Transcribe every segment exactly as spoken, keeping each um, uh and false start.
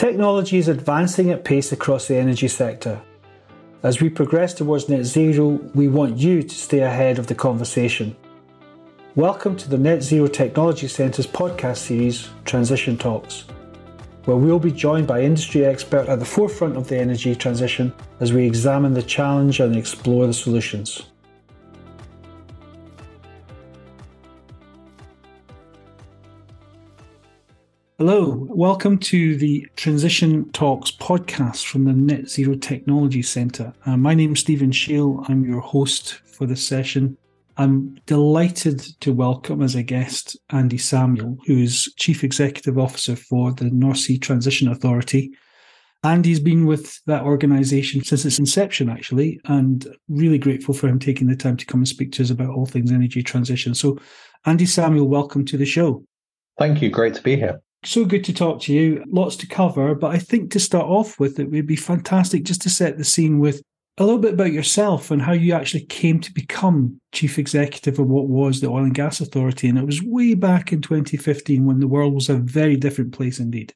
Technology is advancing at pace across the energy sector. As we progress towards net zero, we want you to stay ahead of the conversation. Welcome to the Net Zero Technology Centre's podcast series, Transition Talks, where we'll be joined by industry experts at the forefront of the energy transition as we examine the challenge and explore the solutions. Hello, welcome to the Transition Talks podcast from the Net Zero Technology Centre. Uh, my name is Stephen Shiel. I'm your host for this session. I'm delighted to welcome as a guest Andy Samuel, who is Chief Executive Officer for the North Sea Transition Authority. Andy's been with that organisation since its inception, actually, and really grateful for him taking the time to come and speak to us about all things energy transition. So, Andy Samuel, welcome to the show. Thank you. Great to be here. So good to talk to you. Lots to cover, but I think to start off with, it would be fantastic just to set the scene with a little bit about yourself and how you actually came to become Chief Executive of what was the Oil and Gas Authority. And it was way back in twenty fifteen when the world was a very different place indeed.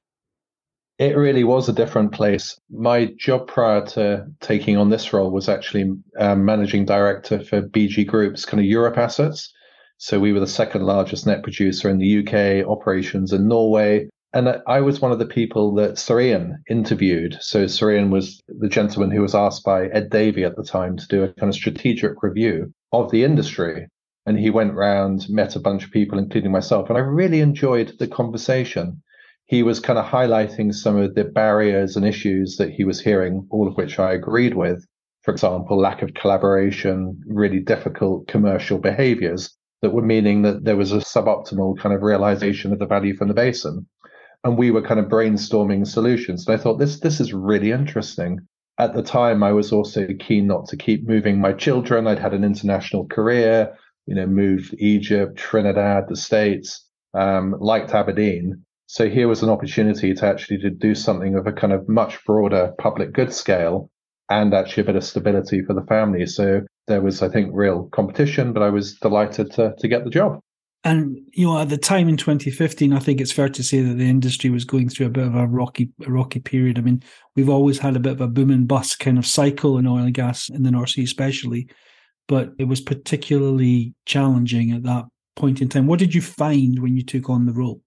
It really was a different place. My job prior to taking on this role was actually um, Managing Director for B G Group's kind of Europe assets. So we were the second largest net producer in the U K, operations in Norway. And I was one of the people that Sirian interviewed. So Sirian was the gentleman who was asked by Ed Davey at the time to do a kind of strategic review of the industry. And he went round, met a bunch of people, including myself. And I really enjoyed the conversation. He was kind of highlighting some of the barriers and issues that he was hearing, all of which I agreed with. For example, lack of collaboration, really difficult commercial behaviors that were meaning that there was a suboptimal kind of realization of the value from the basin. And we were kind of brainstorming solutions. And I thought, this this is really interesting. At the time, I was also keen not to keep moving my children. I'd had an international career, you know, moved Egypt, Trinidad, the States, um, liked Aberdeen. So here was an opportunity to actually to do something of a kind of much broader public good scale and actually a bit of stability for the family. So there was, I think, real competition, but I was delighted to to get the job. And, you know, at the time in twenty fifteen, I think it's fair to say that the industry was going through a bit of a rocky, a rocky period. I mean, we've always had a bit of a boom and bust kind of cycle in oil and gas in the North Sea especially, but it was particularly challenging at that point in time. What did you find when you took on the role?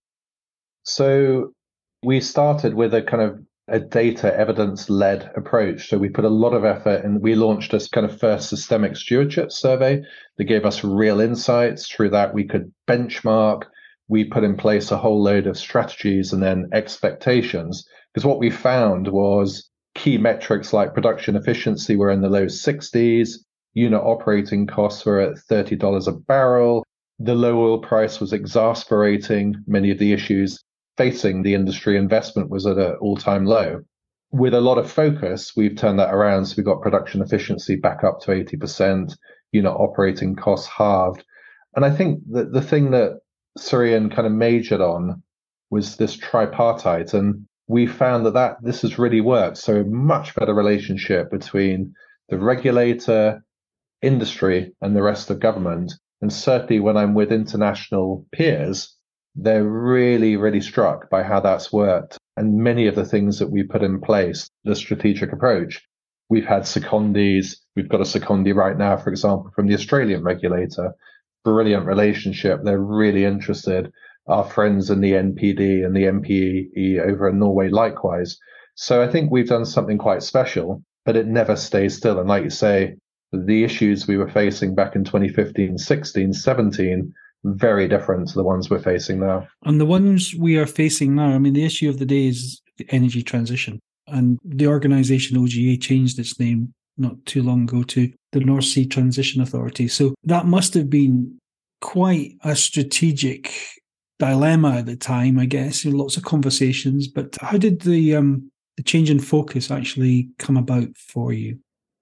So we started with a kind of a data evidence-led approach. So we put a lot of effort and we launched this kind of first systemic stewardship survey that gave us real insights. Through that, we could benchmark. We put in place a whole load of strategies and then expectations. Because what we found was key metrics like production efficiency were in the low sixties. Unit operating costs were at thirty dollars a barrel. The low oil price was exasperating many of the issues facing the industry. Investment was at an all-time low. With a lot of focus, we've turned that around. So we got production efficiency back up to eighty percent, unit operating costs halved. And I think that the thing that Sirian kind of majored on was this tripartite. And we found that, that this has really worked. So much better relationship between the regulator, industry, and the rest of government. And certainly when I'm with international peers, they're really, really struck by how that's worked. And many of the things that we put in place, the strategic approach, we've had secondees. We've got a secondee right now, for example, from the Australian regulator. Brilliant relationship. They're really interested. Our friends in the N P D and the M P E over in Norway, likewise. So I think we've done something quite special, but it never stays still. And like you say, the issues we were facing back in twenty fifteen, sixteen, seventeen, very different to the ones we're facing now. And the ones we are facing now, I mean, the issue of the day is the energy transition. And the organisation O G A changed its name not too long ago to the North Sea Transition Authority. So that must have been quite a strategic dilemma at the time, I guess, in lots of conversations. But how did the um, the change in focus actually come about for you?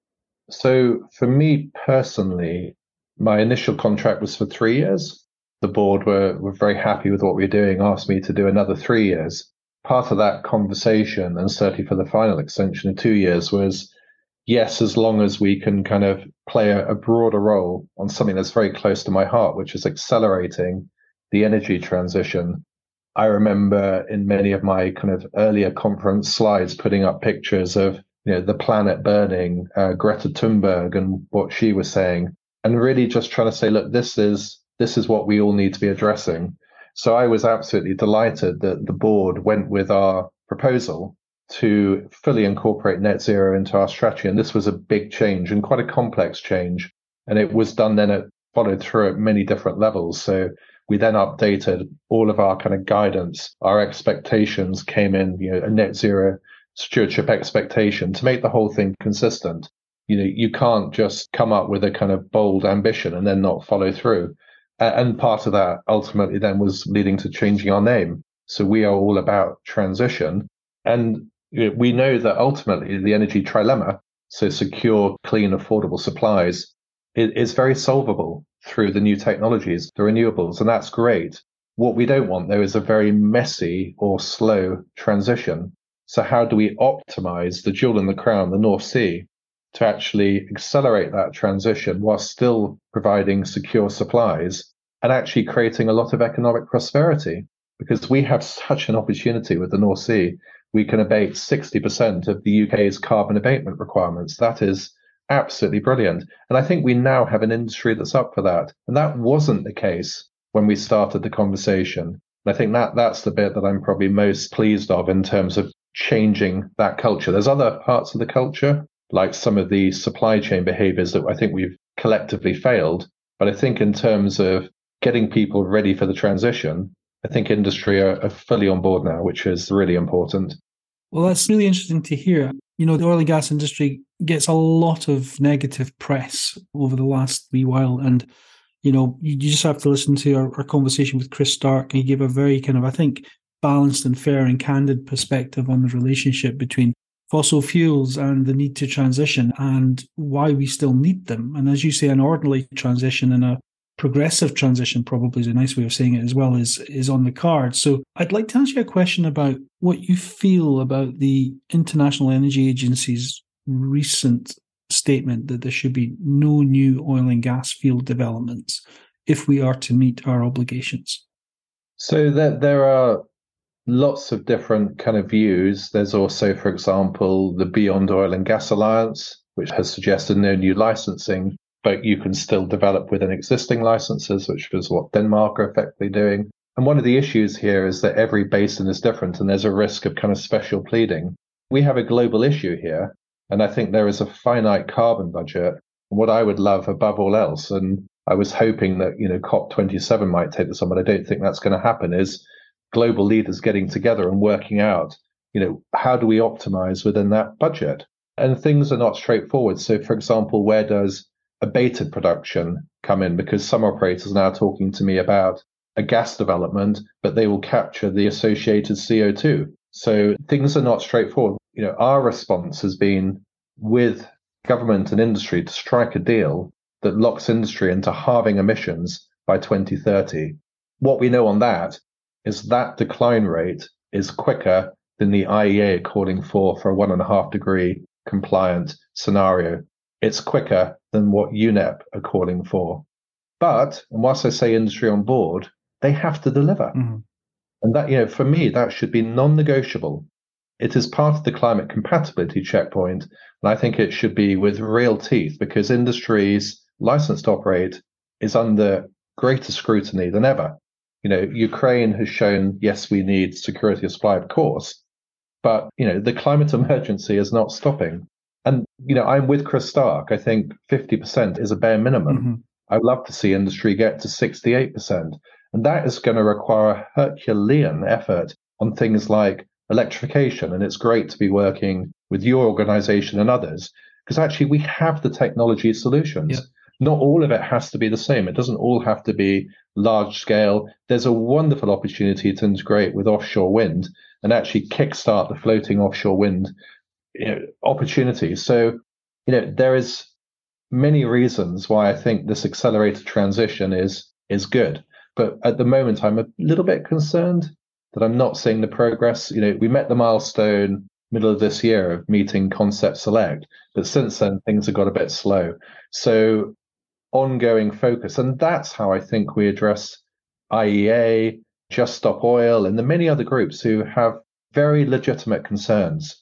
So for me personally, my initial contract was for three years. The board were, were very happy with what we were doing, asked me to do another three years. Part of that conversation, and certainly for the final extension of two years, was yes, as long as we can kind of play a, a broader role on something that's very close to my heart, which is accelerating the energy transition, I remember in many of my kind of earlier conference slides putting up pictures of, you know, the planet burning, uh, Greta Thunberg and what she was saying, and really just trying to say, look, this is this is what we all need to be addressing. So I was absolutely delighted that the board went with our proposal to fully incorporate net zero into our strategy. And this was a big change and quite a complex change. And it was done then, it followed through at many different levels. So we then updated all of our kind of guidance. Our expectations came in, you know, a net zero stewardship expectation to make the whole thing consistent. You know, you can't just come up with a kind of bold ambition and then not follow through. And part of that ultimately then was leading to changing our name. So we are all about transition. And you know, we know that ultimately the energy trilemma, so secure, clean, affordable supplies, is very solvable through the new technologies, the renewables, and that's great. What we don't want, though, is a very messy or slow transition. So how do we optimize the jewel in the crown, the North Sea, to actually accelerate that transition while still providing secure supplies and actually creating a lot of economic prosperity? Because we have such an opportunity with the North Sea. We can abate sixty percent of the U K's carbon abatement requirements. That is absolutely brilliant. And I think we now have an industry that's up for that. And that wasn't the case when we started the conversation. And I think that that's the bit that I'm probably most pleased of in terms of changing that culture. There's other parts of the culture, like some of the supply chain behaviors that I think we've collectively failed. But I think in terms of getting people ready for the transition, I think industry are, are fully on board now, which is really important. Well, that's really interesting to hear. You know, the oil and gas industry gets a lot of negative press over the last wee while. And, you know, you just have to listen to our, our conversation with Chris Stark. He gave a very kind of, I think, balanced and fair and candid perspective on the relationship between fossil fuels and the need to transition and why we still need them. And as you say, an orderly transition and a progressive transition, probably is a nice way of saying it as well, is, is on the card. So I'd like to ask you a question about what you feel about the International Energy Agency's recent statement that there should be no new oil and gas field developments if we are to meet our obligations. So there, there are lots of different kind of views. There's also, for example, the Beyond Oil and Gas Alliance, which has suggested no new licensing, but you can still develop within existing licenses, which is what Denmark are effectively doing. And one of the issues here is that every basin is different and there's a risk of kind of special pleading. We have a global issue here, and I think there is a finite carbon budget. What I would love above all else, and I was hoping that, you know, COP twenty-seven might take this on, but I don't think that's going to happen, is global leaders getting together and working out, you know, how do we optimize within that budget? And things are not straightforward. So, for example, where does abated production come in? Because some operators are now talking to me about a gas development, but they will capture the associated C O two. So things are not straightforward. You know, our response has been with government and industry to strike a deal that locks industry into halving emissions by twenty thirty. What we know on that is that decline rate is quicker than the I E A calling for for a one and a half degree compliant scenario. It's quicker than what U N E P are calling for. But, and whilst I say industry on board, they have to deliver. Mm-hmm. And that, you know, for me, that should be non-negotiable. It is part of the climate compatibility checkpoint. And I think it should be with real teeth, because industry's license to operate is under greater scrutiny than ever. You know, Ukraine has shown, yes, we need security of supply, of course, but, you know, the climate emergency is not stopping. And, you know, I'm with Chris Stark. I think fifty percent is a bare minimum. Mm-hmm. I'd love to see industry get to sixty-eight percent. And that is going to require a Herculean effort on things like electrification. And it's great to be working with your organization and others, because actually we have the technology solutions. Yeah. Not all of it has to be the same. It doesn't all have to be large scale. There's a wonderful opportunity to integrate with offshore wind and actually kickstart the floating offshore wind, you know, opportunities. So, you know, there is many reasons why I think this accelerated transition is is good. But at the moment, I'm a little bit concerned that I'm not seeing the progress. You know, we met the milestone middle of this year of meeting Concept Select, but since then things have got a bit slow. So ongoing focus, and that's how I think we address I E A, Just Stop Oil, and the many other groups who have very legitimate concerns.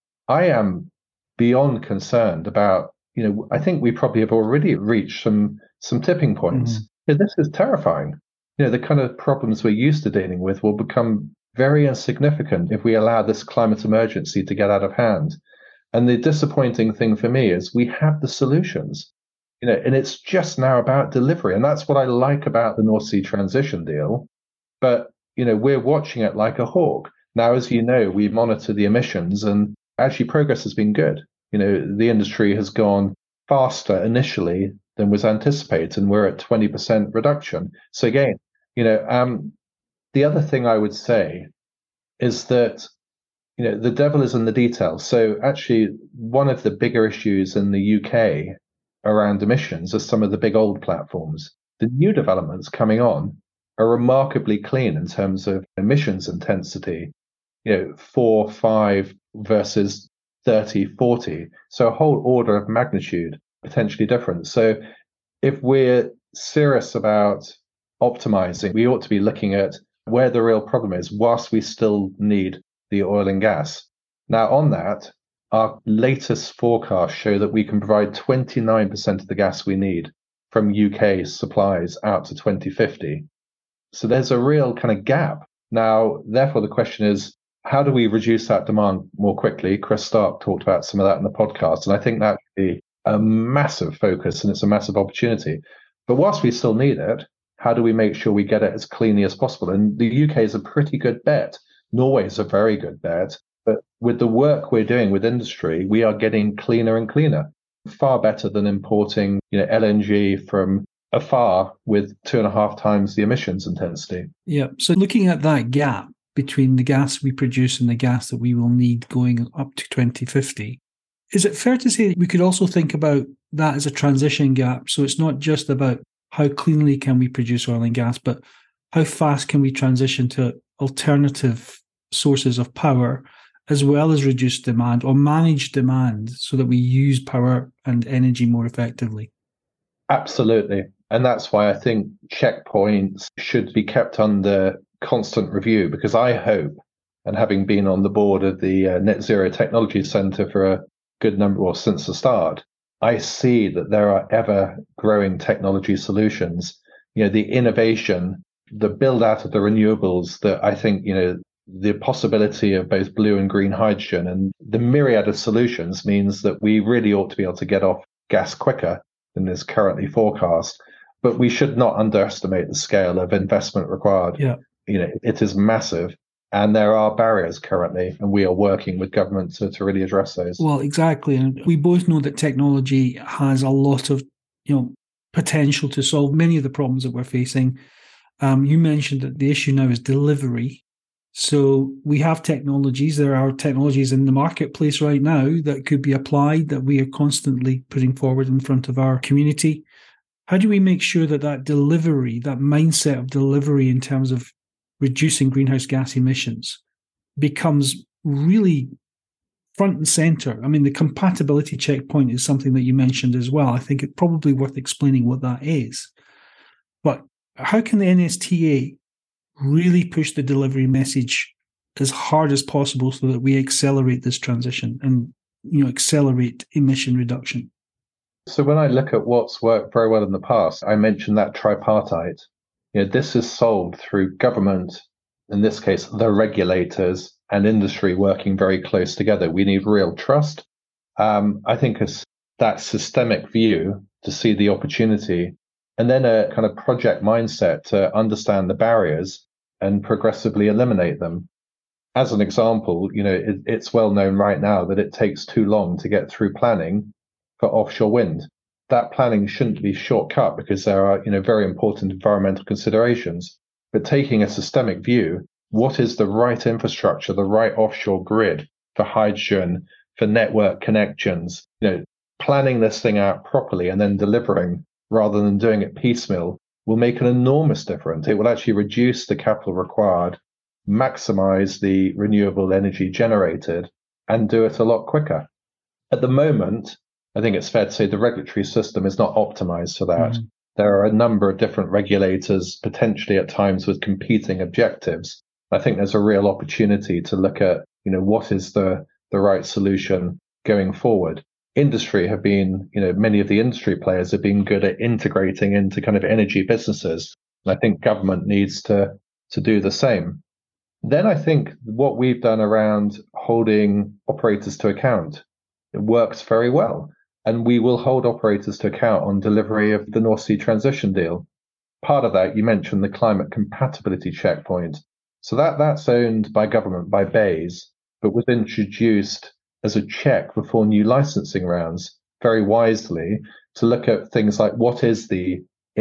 I am beyond concerned about, you know, I think we probably have already reached some some tipping points. Mm. You know, this is terrifying. You know, the kind of problems we're used to dealing with will become very insignificant if we allow this climate emergency to get out of hand. And the disappointing thing for me is we have the solutions, you know, and it's just now about delivery. And that's what I like about the North Sea transition deal. But, you know, we're watching it like a hawk. Now, as you know, we monitor the emissions, and actually progress has been good. You know, the industry has gone faster initially than was anticipated, and we're at twenty percent reduction. So again, you know, um, the other thing I would say is that, you know, the devil is in the details. So actually, one of the bigger issues in the U K around emissions are some of the big old platforms. The new developments coming on are remarkably clean in terms of emissions intensity, you know, four, five versus thirty, forty. So a whole order of magnitude potentially different. So if we're serious about optimizing, we ought to be looking at where the real problem is whilst we still need the oil and gas. Now, on that, our latest forecasts show that we can provide twenty-nine percent of the gas we need from U K supplies out to twenty fifty. So there's a real kind of gap. Now, therefore, the question is, how do we reduce that demand more quickly? Chris Stark talked about some of that in the podcast, and I think that would be a massive focus, and it's a massive opportunity. But whilst we still need it, how do we make sure we get it as cleanly as possible? And the U K is a pretty good bet. Norway is a very good bet. But with the work we're doing with industry, we are getting cleaner and cleaner, far better than importing, you know, L N G from afar with two and a half times the emissions intensity. Yeah. So looking at that gap between the gas we produce and the gas that we will need going up to twenty fifty, is it fair to say that we could also think about that as a transition gap? So it's not just about how cleanly can we produce oil and gas, but how fast can we transition to alternative sources of power, as well as reduce demand or manage demand so that we use power and energy more effectively? Absolutely. And that's why I think checkpoints should be kept under constant review, because I hope, and having been on the board of the uh, Net Zero Technology Centre for a good number, or since the start, I see that there are ever growing technology solutions, you know, the innovation, the build out of the renewables, that I think, you know, the possibility of both blue and green hydrogen and the myriad of solutions means that we really ought to be able to get off gas quicker than is currently forecast. But we should not underestimate the scale of investment required. Yeah. You know, it is massive. And there are barriers currently, and we are working with government to, to really address those. Well, exactly. And we both know that technology has a lot of, you know, potential to solve many of the problems that we're facing. Um, you mentioned that the issue now is delivery. So we have technologies. There are technologies in the marketplace right now that could be applied, that we are constantly putting forward in front of our community. How do we make sure that that delivery, that mindset of delivery in terms of reducing greenhouse gas emissions, becomes really front and center? I mean, the compatibility checkpoint is something that you mentioned as well. I think it's probably worth explaining what that is. But how can the N S T A really push the delivery message as hard as possible so that we accelerate this transition and, you know, accelerate emission reduction? So when I look at what's worked very well in the past, I mentioned that tripartite. You know, this is solved through government, in this case, the regulators, and industry working very close together. We need real trust. Um, I think it's that systemic view to see the opportunity, and then a kind of project mindset to understand the barriers and progressively eliminate them. As an example, you know, it, it's well known right now that it takes too long to get through planning for offshore wind. That planning shouldn't be shortcut because there are, you know, very important environmental considerations. But taking a systemic view, what is the right infrastructure, the right offshore grid for hydrogen, for network connections, you know, planning this thing out properly and then delivering rather than doing it piecemeal will make an enormous difference. It will actually reduce the capital required, maximize the renewable energy generated, and do it a lot quicker. At the moment, I think it's fair to say the regulatory system is not optimized for that. Mm-hmm. there are a number of different regulators, potentially at times with competing objectives. I think there's a real opportunity to look at, you know, what is the, the right solution going forward. Industry have been, you know, many of the industry players have been good at integrating into kind of energy businesses. And I think government needs to, to do the same. Then I think what we've done around holding operators to account, it works very well. And we will hold operators to account on delivery of the North Sea transition deal. Part of that, you mentioned the climate compatibility checkpoint. So that, that's owned by government, by B E I S, but was introduced as a check before new licensing rounds, very wisely, to look at things like what is the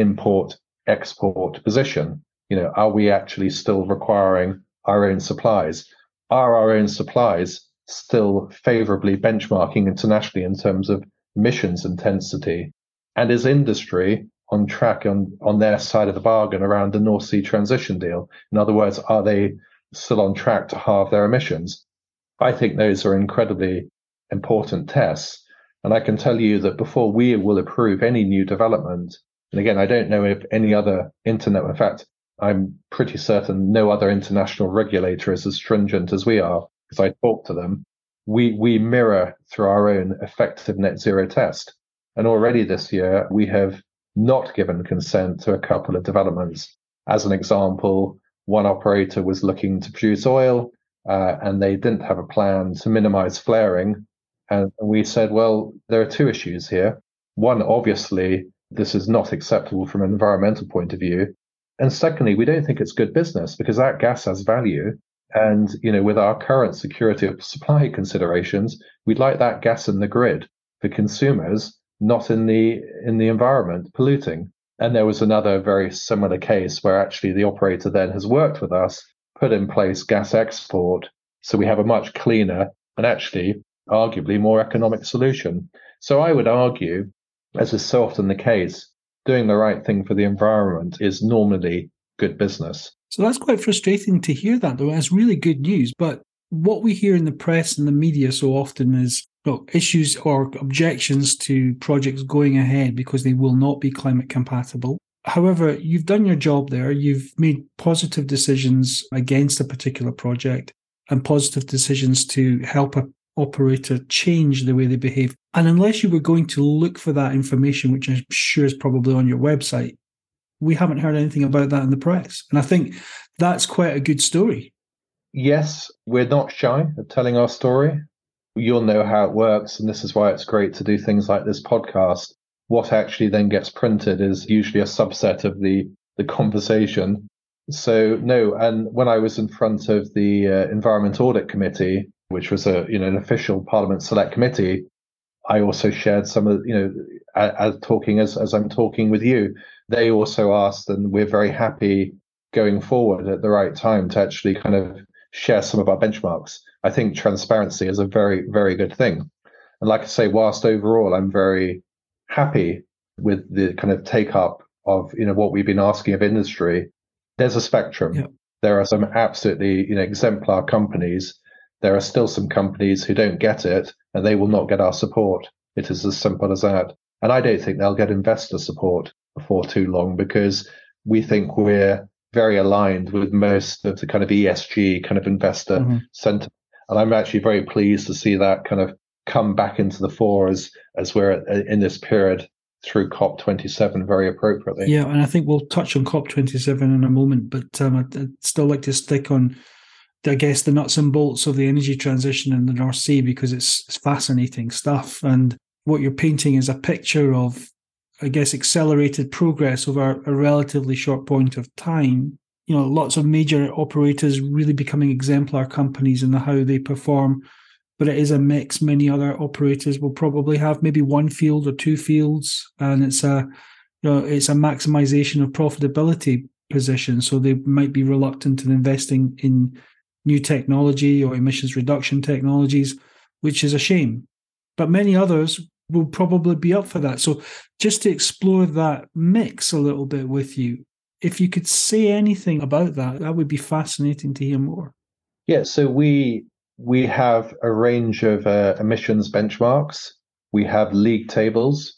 import-export position? You know, are we actually still requiring our own supplies? Are our own supplies still favorably benchmarking internationally in terms of emissions intensity? And is industry on track on, on their side of the bargain around the North Sea transition deal? In other words, are they still on track to halve their emissions? I think those are incredibly important tests. And I can tell you that before we will approve any new development, and again, I don't know if any other internet, in fact, I'm pretty certain no other international regulator is as stringent as we are, because I talk to them. We we mirror through our own effective net zero test. And already this year, we have not given consent to a couple of developments. As an example, one operator was looking to produce oil, uh, and they didn't have a plan to minimize flaring. And we said, well, there are two issues here. One, obviously, this is not acceptable from an environmental point of view. And secondly, we don't think it's good business because that gas has value. And, you know, with our current security of supply considerations, we'd like that gas in the grid for consumers, not in the in the environment polluting. And there was another very similar case where actually the operator then has worked with us, put in place gas export. So we have a much cleaner and actually arguably more economic solution. So I would argue, as is so often the case, doing the right thing for the environment is normally good business. So that's quite frustrating to hear that, though. That's really good news. But what we hear in the press and the media so often is well, issues or objections to projects going ahead because they will not be climate compatible. However, you've done your job there. You've made positive decisions against a particular project and positive decisions to help a operator change the way they behave. And unless you were going to look for that information, which I'm sure is probably on your website, we haven't heard anything about that in the press. And I think that's quite a good story. Yes, we're not shy of telling our story. You'll know how it works. And this is why it's great to do things like this podcast. What actually then gets printed is usually a subset of the, the conversation. So no, and when I was in front of the uh, Environment Audit Committee, which was a you know an official Parliament Select Committee, I also shared some of you know as, as talking as as I'm talking with you. They also asked, and we're very happy going forward at the right time to actually kind of share some of our benchmarks. I think transparency is a very very good thing, and like I say, whilst overall I'm very happy with the kind of take up of you know what we've been asking of industry, there's a spectrum. Yep. There are some absolutely you know exemplar companies. There are still some companies who don't get it, and they will not get our support. It is as simple as that. And I don't think they'll get investor support before too long because we think we're very aligned with most of the kind of E S G kind of investor mm-hmm. sentiment. And I'm actually very pleased to see that kind of come back into the fore as, as we're in this period through COP twenty-seven very appropriately. Yeah, and I think we'll touch on COP twenty-seven in a moment, but um, I'd, I'd still like to stick on I guess the nuts and bolts of the energy transition in the North Sea because it's, it's fascinating stuff. And what you're painting is a picture of, I guess, accelerated progress over a relatively short point of time. You know, lots of major operators really becoming exemplar companies in the how they perform, but it is a mix. Many other operators will probably have maybe one field or two fields, and it's a, you know, it's a maximization of profitability position. So they might be reluctant in investing in new technology or emissions reduction technologies, which is a shame. But many others will probably be up for that. So just to explore that mix a little bit with you, if you could say anything about that, that would be fascinating to hear more. Yeah, so we we have a range of uh, emissions benchmarks. We have league tables.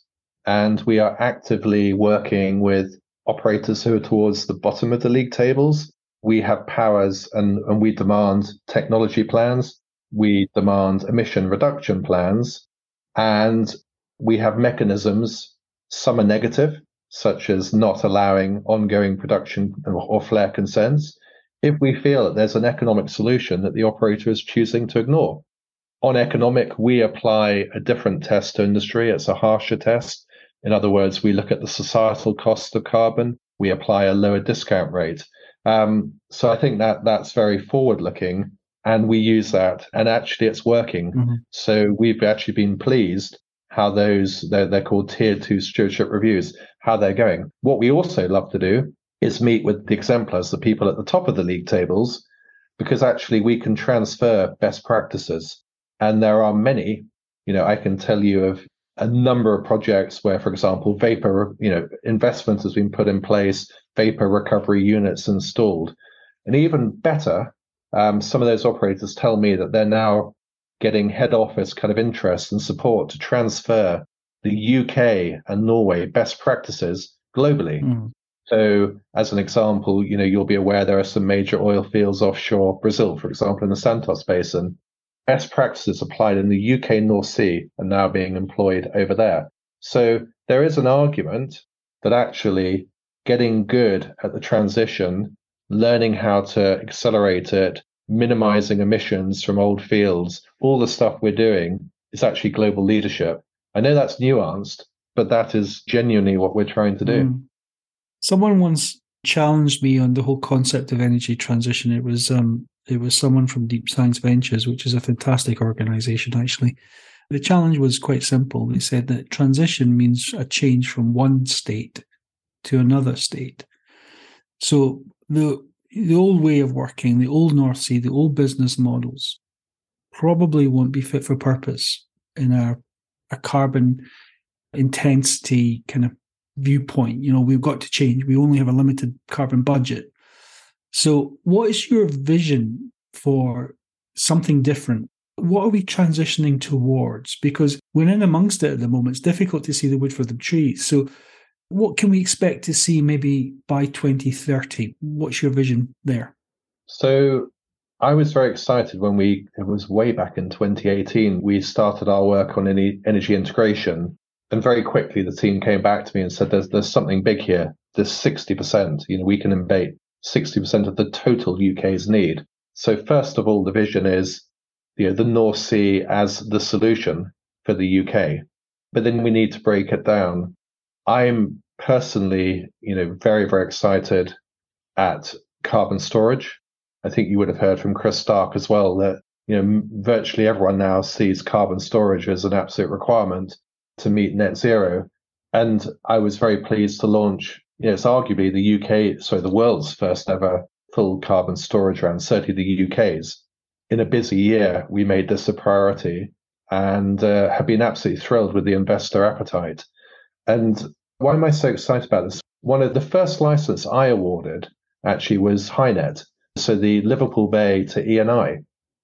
And we are actively working with operators who are towards the bottom of the league tables. We have powers and, and we demand technology plans. We demand emission reduction plans. And we have mechanisms. Some are negative, such as not allowing ongoing production or flare consents, if we feel that there's an economic solution that the operator is choosing to ignore. On economic, we apply a different test to industry. It's a harsher test. In other words, we look at the societal cost of carbon. We apply a lower discount rate. Um, so I think that that's very forward-looking, and we use that, and actually it's working. Mm-hmm. So we've actually been pleased how those, they're, they're called tier two stewardship reviews, how they're going. What we also love to do is meet with the exemplars, the people at the top of the league tables, because actually we can transfer best practices. And there are many, you know, I can tell you of a number of projects where, for example, vapor, you know, investment has been put in place, vapor recovery units installed. And even better, um, some of those operators tell me that they're now getting head office kind of interest and support to transfer the U K and Norway best practices globally. Mm. So as an example, you know, you'll be aware there are some major oil fields offshore Brazil, for example, in the Santos Basin. Best practices applied in the U K North Sea are now being employed over there. So there is an argument that actually getting good at the transition, learning how to accelerate it, minimizing emissions from old fields, all the stuff we're doing is actually global leadership. I know that's nuanced, but that is genuinely what we're trying to do. Mm. Someone once challenged me on the whole concept of energy transition. It was um, it was someone from Deep Science Ventures, which is a fantastic organization, actually. The challenge was quite simple. They said that transition means a change from one state to another state. So the the old way of working, the old North Sea, the old business models probably won't be fit for purpose in a, a carbon intensity kind of viewpoint. You know, we've got to change. We only have a limited carbon budget. So what is your vision for something different? What are we transitioning towards? Because we're in amongst it at the moment. It's difficult to see the wood for the trees. So what can we expect to see maybe by twenty thirty? What's your vision there? So I was very excited when we, it was way back in twenty eighteen, we started our work on any energy integration. And very quickly, the team came back to me and said, there's there's something big here. There's sixty percent, you know, we can embed sixty percent of the total U K's need. So first of all, the vision is, you know, the North Sea as the solution for the U K. But then we need to break it down. I'm personally, you know, very, very excited at carbon storage. I think you would have heard from Chris Stark as well that, you know, virtually everyone now sees carbon storage as an absolute requirement to meet net zero. And I was very pleased to launch, you know, it's arguably the U K, sorry, the world's first ever full carbon storage round, certainly the U K's. In a busy year, we made this a priority and uh, have been absolutely thrilled with the investor appetite. And why am I so excited about this? One of the first license I awarded actually was HyNet, so the Liverpool Bay to E N I.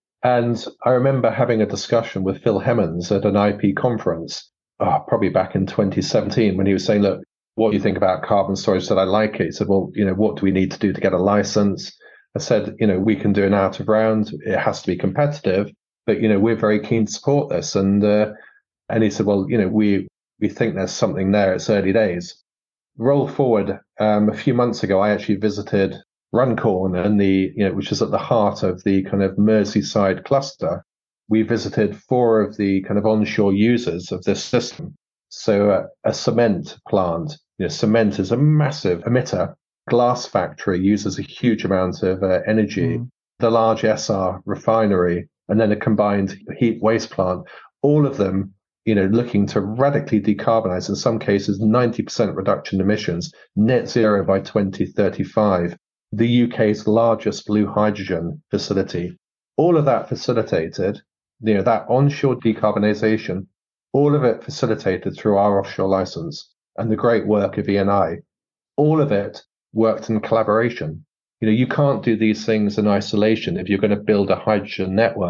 And I remember having a discussion with Phil Hemmons at an I P conference, oh, probably back in twenty seventeen, when he was saying, look, what do you think about carbon storage? I said, I like it. He said, well, you know, what do we need to do to get a license? I said, you know, we can do an out of round. It has to be competitive, but, you know, we're very keen to support this. And uh, and he said, well, you know, we we think there's something there. It's early days. Roll forward um, a few months ago, I actually visited Runcorn, and the you know, which is at the heart of the kind of Merseyside cluster. We visited four of the kind of onshore users of this system. So uh, a cement plant, you know, cement is a massive emitter. Glass factory uses a huge amount of uh, energy. Mm. The large S R refinery, and then a combined heat waste plant. All of them, you know, looking to radically decarbonize. In some cases, ninety percent reduction in emissions, net zero by twenty thirty-five. The U K's largest blue hydrogen facility. All of that facilitated, you know, that onshore decarbonization, all of it facilitated through our offshore license and the great work of E N I. All of it worked in collaboration. You know, you can't do these things in isolation if you're going to build a hydrogen network.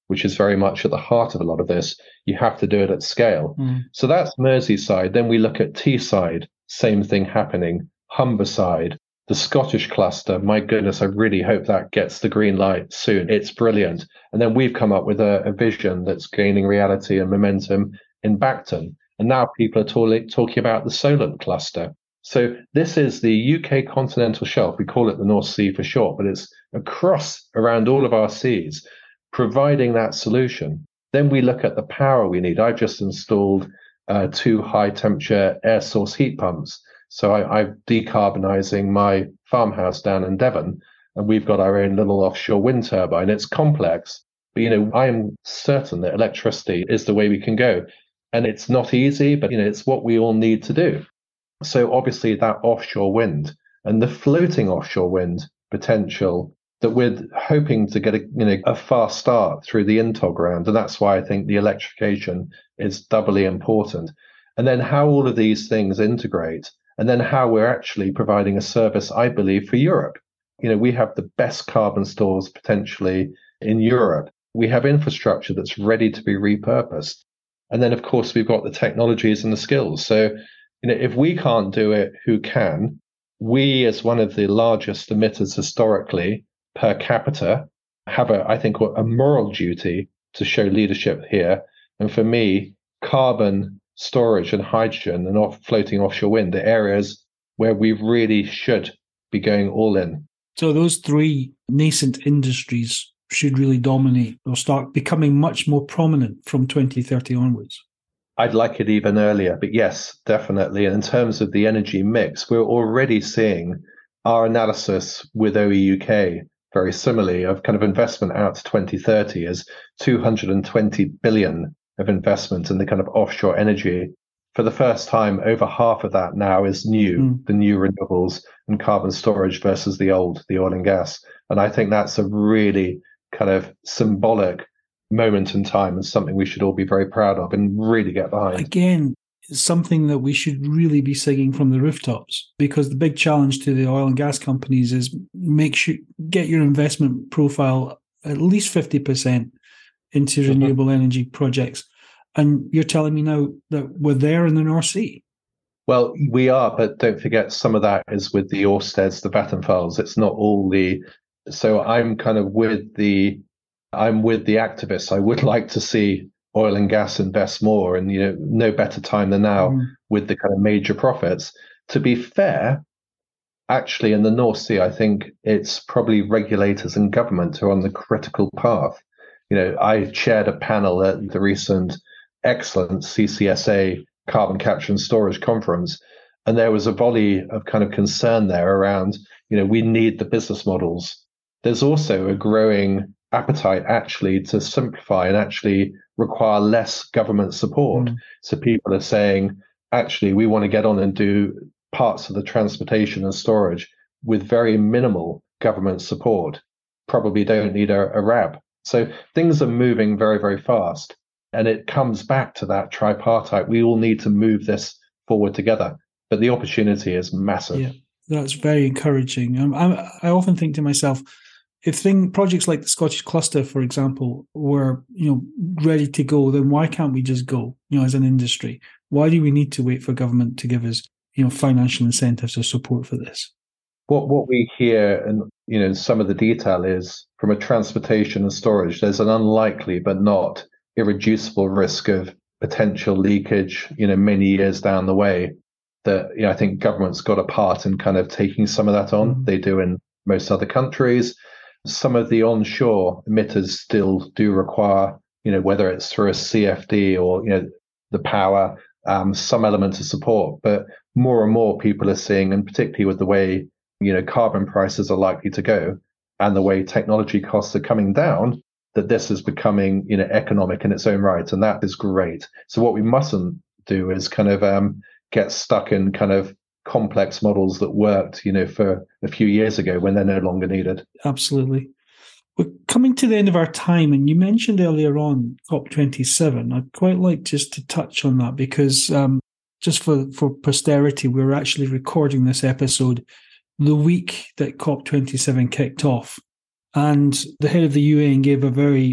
which is very much at the heart of a lot of this, you have to do it at scale. Mm. So that's Merseyside. Then we look at Teesside, same thing happening. Humberside, the Scottish cluster, my goodness, I really hope that gets the green light soon. It's brilliant. And then we've come up with a, a vision that's gaining reality and momentum in Bacton. And now people are talk- talking about the Solent cluster. So this is the U K continental shelf. We call it the North Sea for short, but it's across around all of our seas, providing that solution. Then we look at the power we need. I've just installed uh, two high temperature air source heat pumps. So I, I'm decarbonising my farmhouse down in Devon, and we've got our own little offshore wind turbine. It's complex, but, you know, I'm certain that electricity is the way we can go. And it's not easy, but, you know, it's what we all need to do. So obviously that offshore wind and the floating offshore wind potential that we're hoping to get a, you know, a fast start through the I N T O G round. And that's why I think the electrification is doubly important. And then how all of these things integrate, and then how we're actually providing a service, I believe, for Europe. You know, we have the best carbon stores potentially in Europe. We have infrastructure that's ready to be repurposed. And then, of course, we've got the technologies and the skills. So, you know, if we can't do it, who can? We, as one of the largest emitters historically per capita, have, a, I think, a moral duty to show leadership here. And for me, carbon storage and hydrogen and off floating offshore wind are areas where we really should be going all in. So those three nascent industries should really dominate or start becoming much more prominent from twenty thirty onwards. I'd like it even earlier, but yes, definitely. And in terms of the energy mix, we're already seeing our analysis with O E U K very similarly of kind of investment out to twenty thirty as two hundred twenty billion of investment in the kind of offshore energy. For the first time, over half of that now is new, mm. the new renewables and carbon storage versus the old, the oil and gas. And I think that's a really kind of symbolic moment in time and something we should all be very proud of and really get behind. Again, it's something that we should really be singing from the rooftops, because the big challenge to the oil and gas companies is make sure get your investment profile at least fifty percent into mm-hmm. renewable energy projects. And you're telling me now that we're there in the North Sea. Well, we are, but don't forget some of that is with the Ørsteds, the Vattenfalls. It's not all the. So I'm kind of with the, I'm with the activists. I would like to see oil and gas invest more, and you know, no better time than now mm. with the kind of major profits. To be fair, actually, in the North Sea, I think it's probably regulators and government who are on the critical path. You know, I chaired a panel at the recent excellent C C S A carbon capture and storage conference, and there was a volley of kind of concern there around, you know, we need the business models. There's also a growing appetite actually to simplify and actually require less government support. Mm. So people are saying, actually, we want to get on and do parts of the transportation and storage with very minimal government support. Probably don't need a, a R A B. So things are moving very, very fast. And it comes back to that tripartite. We all need to move this forward together. But the opportunity is massive. Yeah, that's very encouraging. Um, I, I often think to myself, if thing, projects like the Scottish Cluster, for example, were you know ready to go, then why can't we just go? You know, as an industry, why do we need to wait for government to give us you know financial incentives or support for this? What what we hear, and you know, some of the detail is from a transportation and storage. There's an unlikely but not irreducible risk of potential leakage. You know, many years down the way. That you know, I think government's got a part in kind of taking some of that on. Mm-hmm. They do in most other countries. Some of the onshore emitters still do require, you know, whether it's through a C F D or, you know, the power, um, some element of support. But more and more people are seeing, and particularly with the way, you know, carbon prices are likely to go and the way technology costs are coming down, that this is becoming, you know, economic in its own right. And that is great. So what we mustn't do is kind of um, get stuck in kind of complex models that worked, you know, for a few years ago when they're no longer needed. Absolutely. We're coming to the end of our time, and you mentioned earlier on COP twenty-seven. I'd quite like just to touch on that because um, just for, for posterity, we're actually recording this episode the week that COP twenty-seven kicked off. And the head of the U N gave a very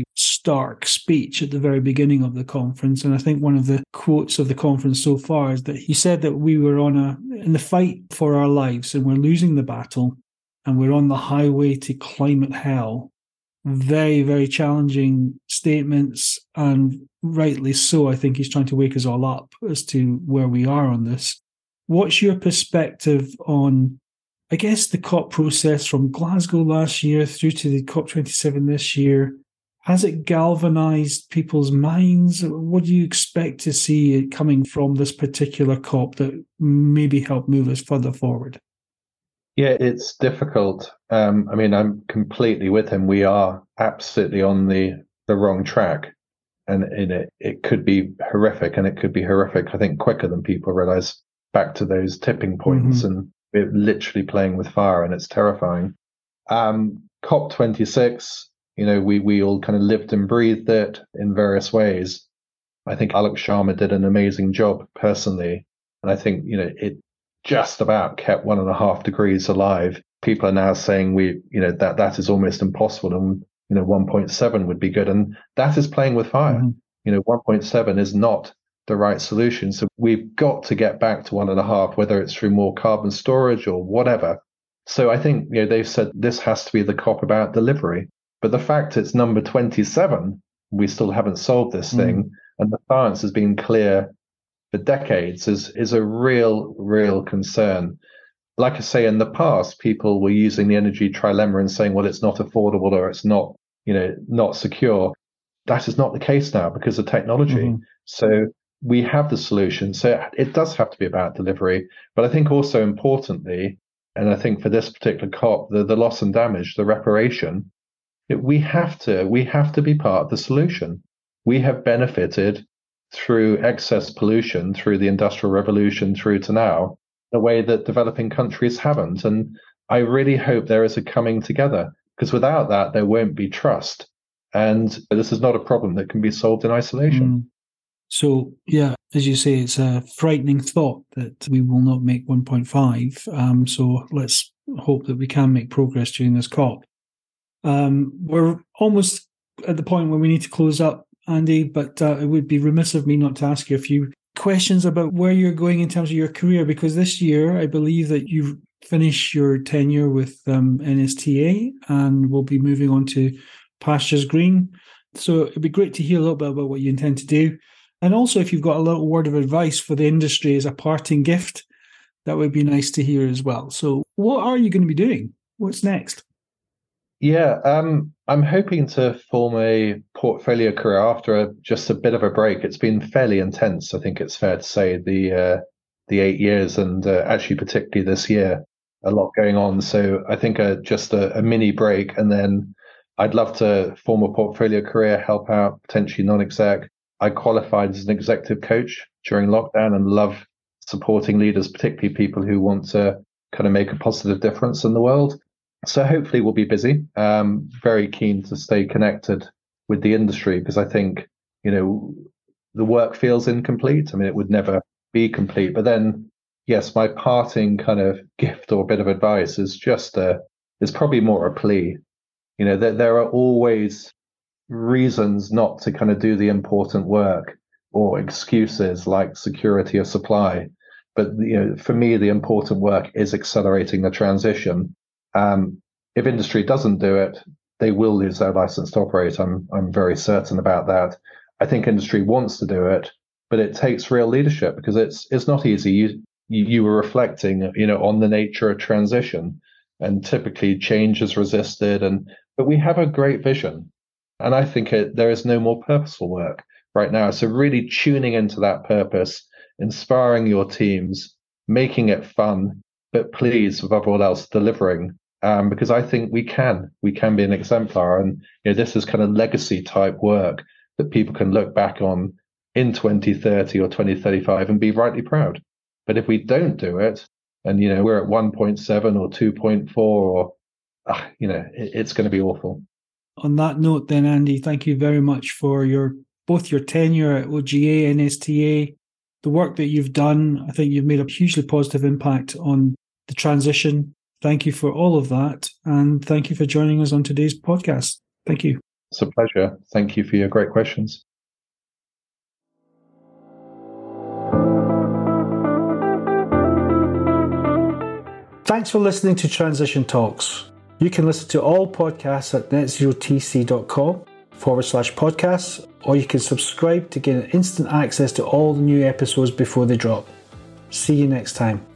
stark speech at the very beginning of the conference. And I think one of the quotes of the conference so far is that he said that we were on a in the fight for our lives and we're losing the battle and we're on the highway to climate hell. Very, very challenging statements, and rightly so. I think he's trying to wake us all up as to where we are on this. What's your perspective on, I guess, the COP process from Glasgow last year through to the COP twenty-seven this year? Has it galvanized people's minds? What do you expect to see coming from this particular COP that maybe help move us further forward? Yeah, it's difficult. Um, I mean, I'm completely with him. We are absolutely on the, the wrong track. And, and it, it could be horrific, and it could be horrific, I think, quicker than people realize, back to those tipping points. Mm-hmm. And we're literally playing with fire, and it's terrifying. Um, COP twenty-six, you know, we, we all kind of lived and breathed it in various ways. I think Alok Sharma did an amazing job personally. And I think, you know, it just about kept one and a half degrees alive. People are now saying we, you know, that that is almost impossible, and you know, one point seven would be good, and that is playing with fire. Mm-hmm. You know, one point seven is not the right solution. So we've got to get back to one and a half, whether it's through more carbon storage or whatever. So I think, you know, they've said this has to be the COP about delivery, but the fact it's number twenty-seven, we still haven't solved this mm-hmm. thing, and the science has been clear for decades, is is a real, real concern. Like I say, in the past, people were using the energy trilemma and saying, well, it's not affordable or it's not, you know, not secure. That is not the case now because of technology. Mm-hmm. So we have the solution. So it does have to be about delivery. But I think also importantly, and I think for this particular COP, the, the loss and damage, the reparation, it, we have to, we have to be part of the solution. We have benefited through excess pollution, through the Industrial Revolution, through to now, in a way that developing countries haven't. And I really hope there is a coming together, because without that, there won't be trust. And this is not a problem that can be solved in isolation. Mm. So, yeah, as you say, it's a frightening thought that we will not make one point five. Um, so let's hope that we can make progress during this COP. Um, we're almost at the point where we need to close up, Andy, but uh, it would be remiss of me not to ask you a few questions about where you're going in terms of your career, because this year I believe that you've finished your tenure with um, N S T A and will be moving on to Pastures Green. So it'd be great to hear a little bit about what you intend to do. And also, if you've got a little word of advice for the industry as a parting gift, that would be nice to hear as well. So what are you going to be doing? What's next? Yeah, um, I'm hoping to form a portfolio career after a, just a bit of a break. It's been fairly intense, I think it's fair to say, the uh, the eight years and uh, actually particularly this year, a lot going on. So I think uh, just a, a mini break, and then I'd love to form a portfolio career, help out, potentially non-exec. I qualified as an executive coach during lockdown and love supporting leaders, particularly people who want to kind of make a positive difference in the world. So hopefully we'll be busy. Um, very keen to stay connected with the industry, because I think, you know, the work feels incomplete. I mean, it would never be complete. But then, yes, my parting kind of gift or bit of advice is just a, is probably more a plea. You know, there, there are always reasons not to kind of do the important work, or excuses like security of supply. But, you know, for me, the important work is accelerating the transition. Um, if industry doesn't do it, they will lose their license to operate. I'm I'm very certain about that. I think industry wants to do it, but it takes real leadership, because it's it's not easy. You you, you were reflecting, you know, on the nature of transition, and typically change is resisted. And but we have a great vision, and I think it, there is no more purposeful work right now. So really tuning into that purpose, inspiring your teams, making it fun, but please, above all else, delivering. Um, because I think we can, we can be an exemplar. And, you know, this is kind of legacy type work that people can look back on in twenty thirty or twenty thirty-five and be rightly proud. But if we don't do it, and, you know, we're at one point seven or two point four, or, uh, you know, it, it's going to be awful. On that note then, Andy, thank you very much for your, both your tenure at O G A, N S T A, the work that you've done. I think you've made a hugely positive impact on the transition. Thank you for all of that. And thank you for joining us on today's podcast. Thank you. It's a pleasure. Thank you for your great questions. Thanks for listening to Transition Talks. You can listen to all podcasts at netzerotc.com forward slash podcasts, or you can subscribe to get instant access to all the new episodes before they drop. See you next time.